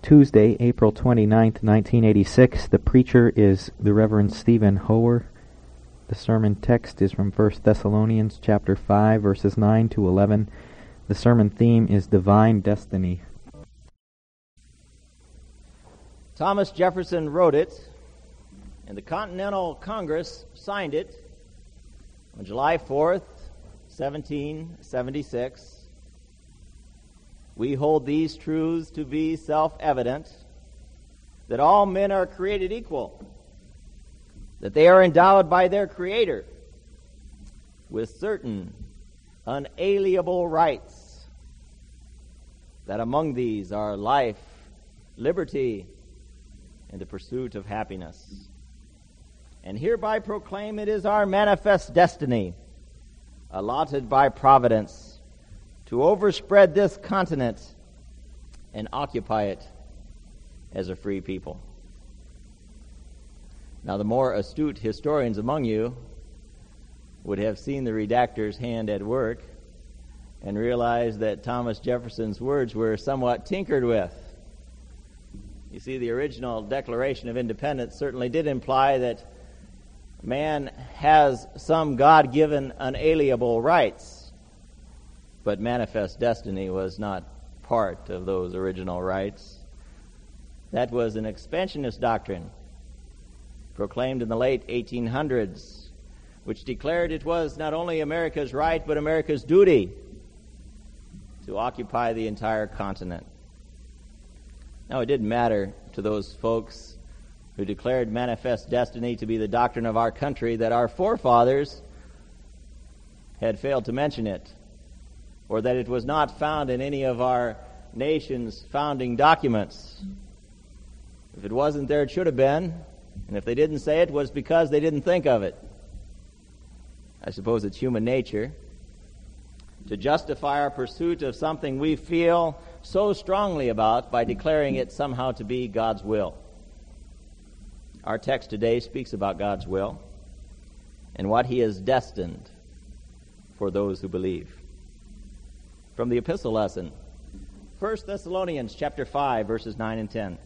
Tuesday, April 29th, 1986. The preacher is the Reverend Stephen Hoer. The sermon text is from 1 Thessalonians chapter 5, verses 9 to 11. The sermon theme is Divine Destiny. Thomas Jefferson wrote it, and the Continental Congress signed it on July 4th, 1776. We hold these truths to be self-evident, that all men are created equal, that they are endowed by their Creator with certain unalienable rights, that among these are life, liberty, and the pursuit of happiness. And hereby proclaim it is our manifest destiny, allotted by Providence, to overspread this continent and occupy it as a free people. Now, the more astute historians among you would have seen the redactor's hand at work and realized that Thomas Jefferson's words were somewhat tinkered with. You see, the original Declaration of Independence certainly did imply that man has some God-given unalienable rights, but manifest destiny was not part of those original rights. That was an expansionist doctrine proclaimed in the late 1800s, which declared it was not only America's right, but America's duty to occupy the entire continent. Now, it didn't matter to those folks who declared manifest destiny to be the doctrine of our country that our forefathers had failed to mention it, or that it was not found in any of our nation's founding documents. If it wasn't there, it should have been, and if they didn't say it, was because they didn't think of it. I suppose it's human nature to justify our pursuit of something we feel so strongly about by declaring it somehow to be God's will. Our text today speaks about God's will and what He has destined for those who believe. From the epistle lesson, 1 Thessalonians chapter 5, verses 9 and 10.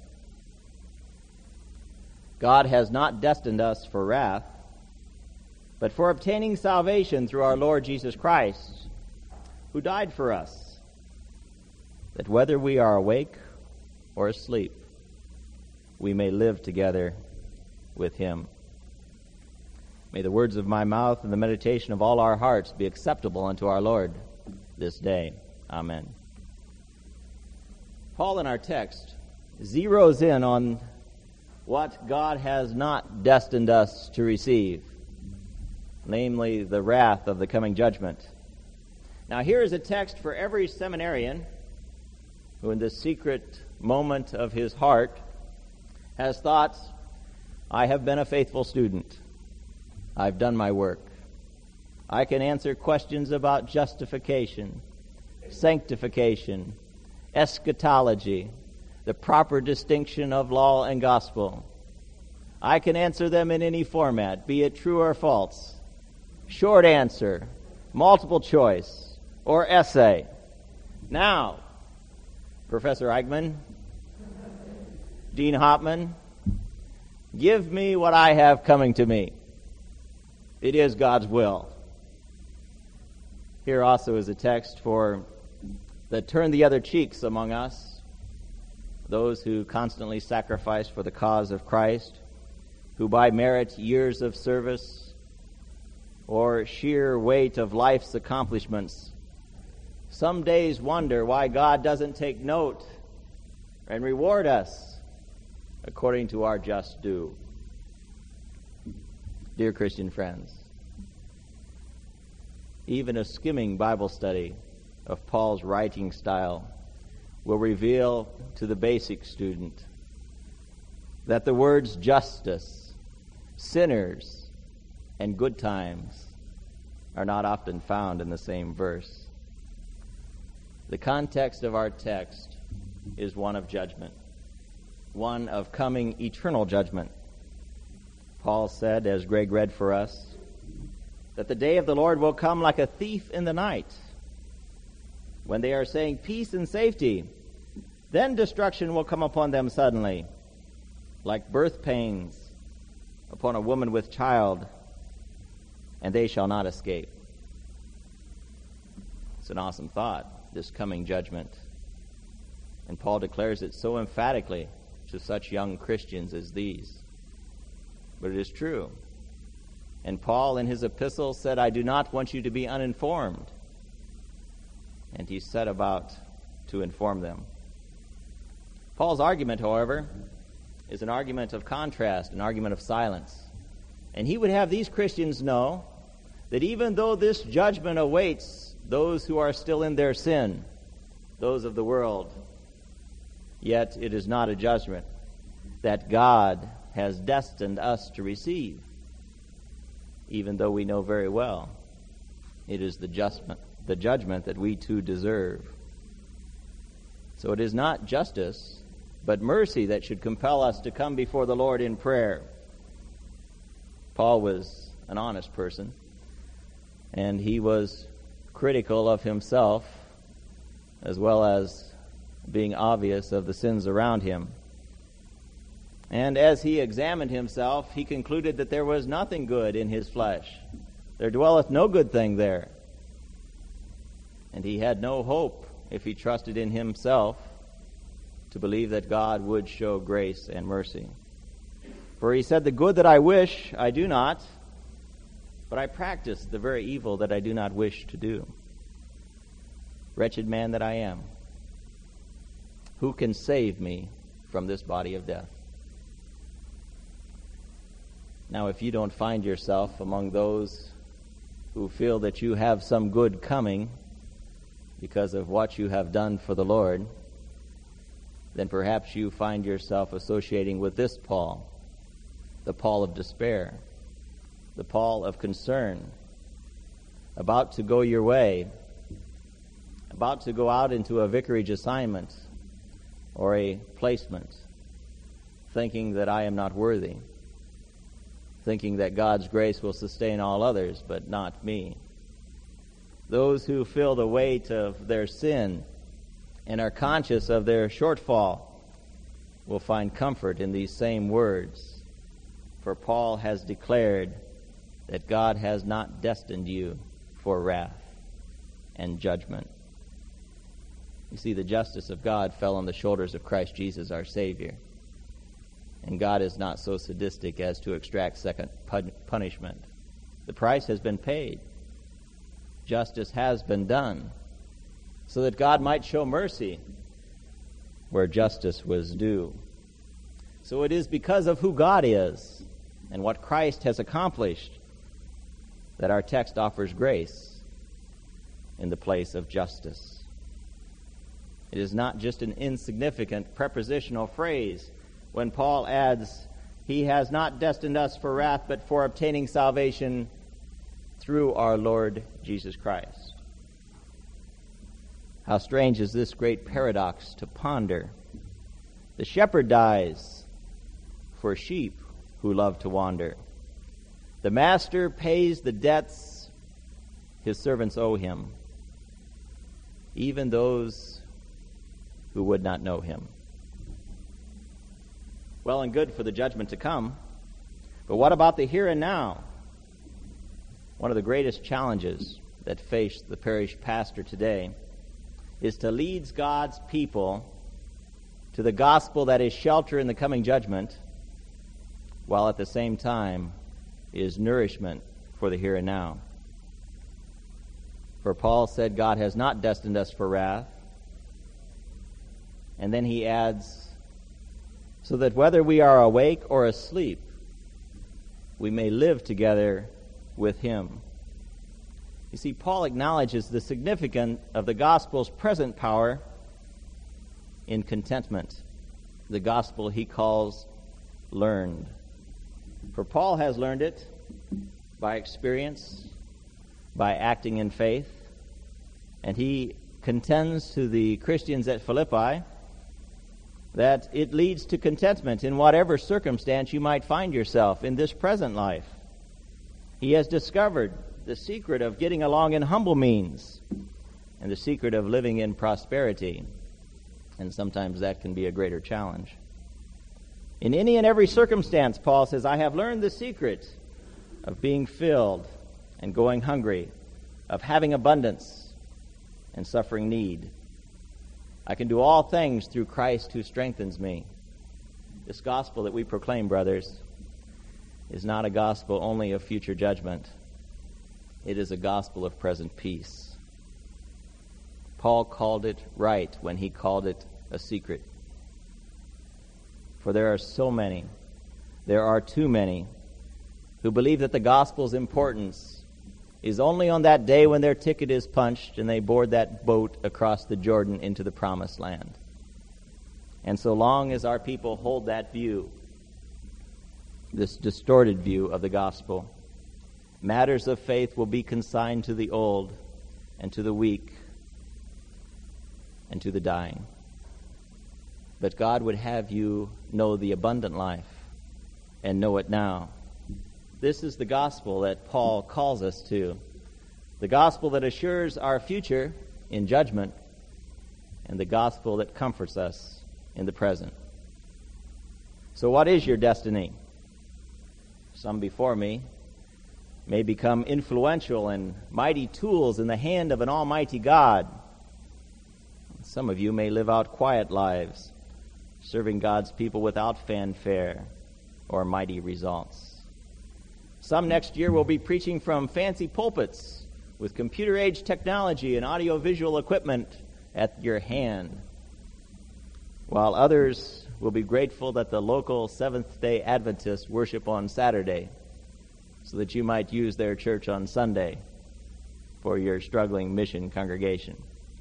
God has not destined us for wrath, but for obtaining salvation through our Lord Jesus Christ, who died for us, that whether we are awake or asleep, we may live together with Him. May the words of my mouth and the meditation of all our hearts be acceptable unto our Lord this day. Amen. Paul in our text zeroes in on what God has not destined us to receive, namely the wrath of the coming judgment. Now, here is a text for every seminarian who in this secret moment of his heart has thought, I have been a faithful student. I've done my work. I can answer questions about justification, sanctification, eschatology, the proper distinction of law and gospel. I can answer them in any format, be it true or false, short answer, multiple choice, or essay. Now, Professor Eichmann, Dean Hopman, give me what I have coming to me. It is God's will. Here also is a text for the turn the other cheeks among us, those who constantly sacrifice for the cause of Christ, who by merit, years of service, or sheer weight of life's accomplishments, some days wonder why God doesn't take note and reward us according to our just due. Dear Christian friends, even a skimming Bible study of Paul's writing style will reveal to the basic student that the words justice, sinners, and good times are not often found in the same verse. The context of our text is one of judgment, one of coming eternal judgment. Paul said, as Greg read for us, that the day of the Lord will come like a thief in the night, when they are saying peace and safety, Then destruction will come upon them suddenly, like birth pains upon a woman with child, and they shall not escape. It's an awesome thought, this coming judgment. And Paul declares it so emphatically to such young Christians as these. But it is true. And Paul in his epistle said, I do not want you to be uninformed. And he set about to inform them. Paul's argument, however, is an argument of contrast, an argument of silence. And he would have these Christians know that even though this judgment awaits those who are still in their sin, those of the world, yet it is not a judgment that God has destined us to receive, even though we know very well it is the judgment that we too deserve. So it is not justice, but mercy that should compel us to come before the Lord in prayer. Paul was an honest person, and he was critical of himself as well as being obvious of the sins around him. And as he examined himself, he concluded that there was nothing good in his flesh. There dwelleth no good thing there. And he had no hope, if he trusted in himself, to believe that God would show grace and mercy. For he said, the good that I wish, I do not, but I practice the very evil that I do not wish to do. Wretched man that I am, who can save me from this body of death? Now, if you don't find yourself among those who feel that you have some good coming because of what you have done for the Lord, then perhaps you find yourself associating with this Paul, the Paul of despair, the Paul of concern, about to go your way, about to go out into a vicarage assignment or a placement, thinking that I am not worthy, thinking that God's grace will sustain all others, but not me. Those who feel the weight of their sin and are conscious of their shortfall will find comfort in these same words. For Paul has declared that God has not destined you for wrath and judgment. You see, the justice of God fell on the shoulders of Christ Jesus, our Savior. And God is not so sadistic as to extract second punishment. The price has been paid. Justice has been done, so that God might show mercy where justice was due. So it is because of who God is and what Christ has accomplished that our text offers grace in the place of justice. It is not just an insignificant prepositional phrase when Paul adds, He has not destined us for wrath, but for obtaining salvation through our Lord Jesus Christ. How strange is this great paradox to ponder. The shepherd dies for sheep who love to wander. The master pays the debts his servants owe him, even those who would not know him. Well and good for the judgment to come, but what about the here and now? One of the greatest challenges that face the parish pastor today is to lead God's people to the gospel that is shelter in the coming judgment, while at the same time is nourishment for the here and now. For Paul said God has not destined us for wrath, and then he adds, so that whether we are awake or asleep, we may live together with him. You see, Paul acknowledges the significance of the gospel's present power in contentment, the gospel he calls learned. For Paul has learned it by experience, by acting in faith, and he contends to the Christians at Philippi that it leads to contentment in whatever circumstance you might find yourself in this present life. He has discovered the secret of getting along in humble means and the secret of living in prosperity. And sometimes that can be a greater challenge. In any and every circumstance, Paul says, I have learned the secret of being filled and going hungry, of having abundance and suffering need. I can do all things through Christ who strengthens me. This gospel that we proclaim, brothers, is not a gospel only of future judgment. It is a gospel of present peace. Paul called it right when he called it a secret. For there are too many, who believe that the gospel's importance is only on that day when their ticket is punched and they board that boat across the Jordan into the promised land. And so long as our people hold that view, this distorted view of the gospel, matters of faith will be consigned to the old and to the weak and to the dying. But God would have you know the abundant life and know it now. This is the gospel that Paul calls us to, the gospel that assures our future in judgment, and the gospel that comforts us in the present. So what is your destiny? Some before me may become influential and mighty tools in the hand of an almighty God. Some of you may live out quiet lives, serving God's people without fanfare or mighty results. Some next year will be preaching from fancy pulpits with computer-age technology and audiovisual equipment at your hand, while others will be grateful that the local Seventh-day Adventists worship on Saturday so that you might use their church on Sunday for your struggling mission congregation.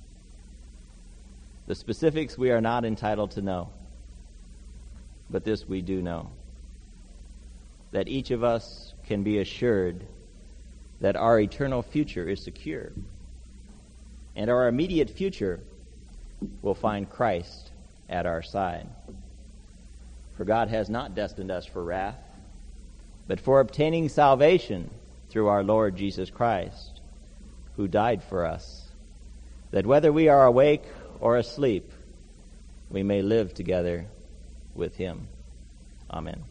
The specifics we are not entitled to know, but this we do know, that each of us can be assured that our eternal future is secure, and our immediate future will find Christ at our side. For God has not destined us for wrath, but for obtaining salvation through our Lord Jesus Christ, who died for us, that whether we are awake or asleep, we may live together with him. Amen.